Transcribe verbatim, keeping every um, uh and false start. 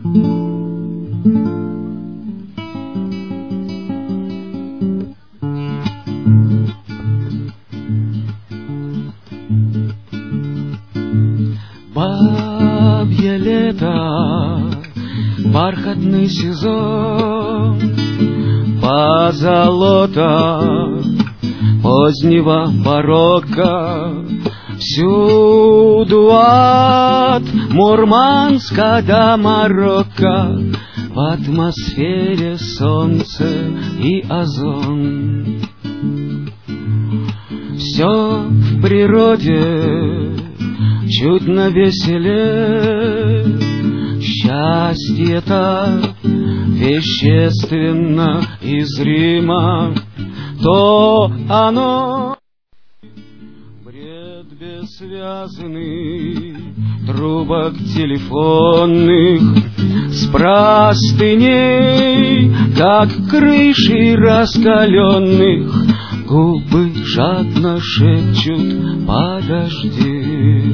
Бабье лето, бархатный сезон, позолота позднего барокко, всюду от Мурманска до Марокко, в атмосфере солнце и озон. Все в природе чуть навеселе, счастье-то вещественно и зримо, то оно бред бессвязный трубок телефонных, с простыней, как крыши раскаленных, губы жадно шепчут: подожди.